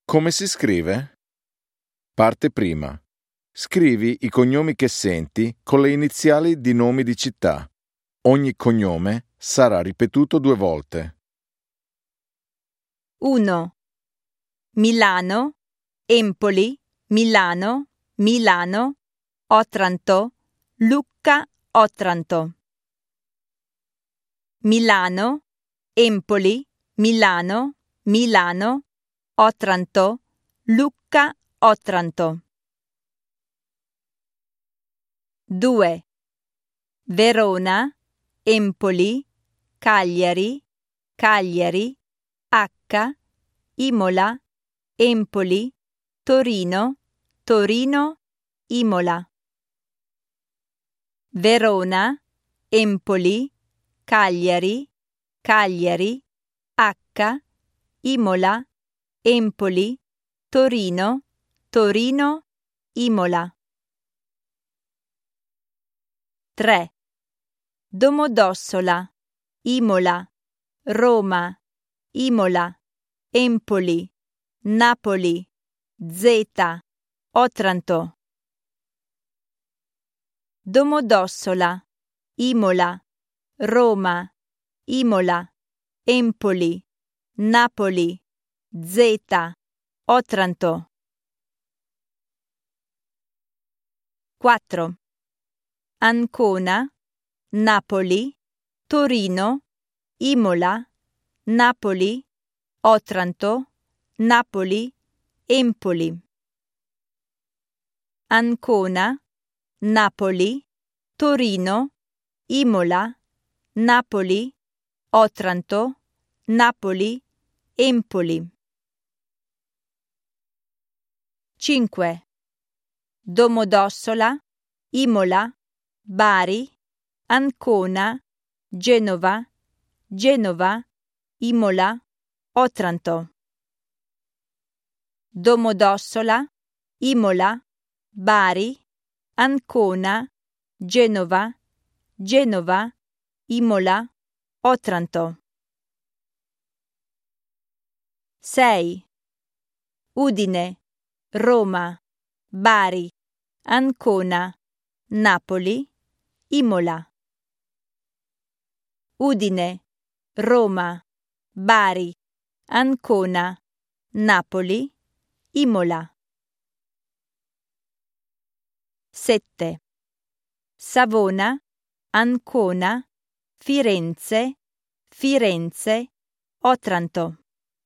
Come si scrive? Parte prima. Scrivi i cognomi che senti con le iniziali di nomi di città. Ogni cognome sarà ripetuto 2 volte. 1. Milano, Empoli, Milano, Milano, Otranto, Lucca, Otranto. Milano, Empoli, Milano, Milano, Otranto, Lucca, Otranto. 2. Verona, Empoli, Cagliari, Cagliari, H, Imola, Empoli, Torino, Torino, Imola. Verona, Empoli, Cagliari, Cagliari, H, Imola, Empoli, Torino, Torino, Imola. 3. Domodossola, Imola, Roma, Imola, Empoli, Napoli, Z, Otranto. Domodossola, Imola, Roma, Imola, Empoli, Napoli, Z, Otranto. 4. Ancona, Napoli, Torino, Imola, Napoli, Otranto, Napoli, Empoli. Ancona, Napoli, Torino, Imola, Napoli, Otranto, Napoli, Empoli. 5. Domodossola, Imola, Bari, Ancona, Genova, Genova, Imola, Otranto. Domodossola, Imola, Bari, Ancona, Genova, Genova, Imola, Otranto. 6. Udine, Roma, Bari, Ancona, Napoli, Imola. Udine, Roma, Bari, Ancona, Napoli, Imola. 7. Savona, Ancona, Firenze, Firenze, Otranto.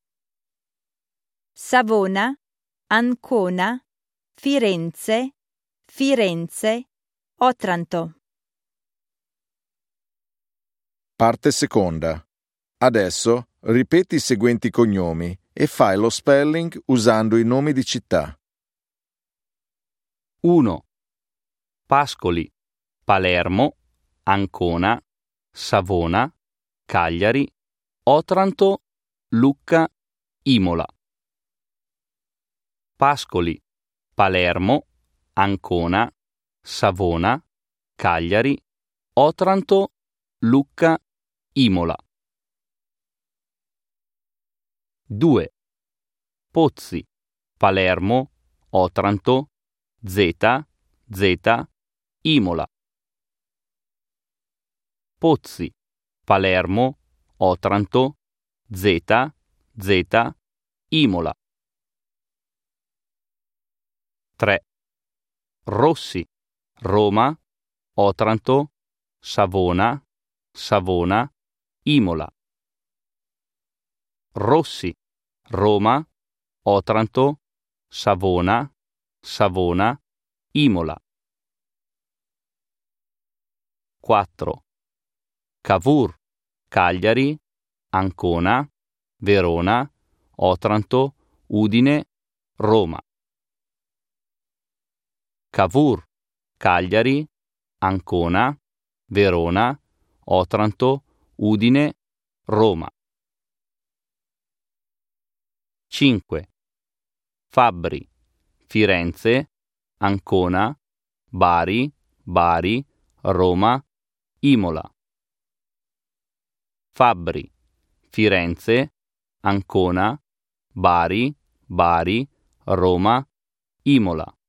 Savona, Ancona, Firenze, Firenze, Otranto. Parte seconda. Adesso ripeti i seguenti cognomi e fai lo spelling usando i nomi di città. 1. Pascoli, Palermo, Ancona, Savona, Cagliari, Otranto, Lucca, Imola. Pascoli, Palermo, Ancona, Savona, Cagliari, Otranto, Lucca, Imola. 2. Pozzi, Palermo, Otranto, Z, Imola. Pozzi, Palermo, Otranto, Z, Imola. 3. Rossi, Roma, Otranto, Savona, Imola. Rossi, Roma, Otranto, Savona, Imola. 4. Cavour, Cagliari, Ancona, Verona, Otranto, Udine, Roma. Cavour, Cagliari, Ancona, Verona, Otranto, Udine, Roma. 5. Fabbri, Firenze, Ancona, Bari, Roma, Imola. Fabbri, Firenze, Ancona, Bari, Bari, Roma, Imola.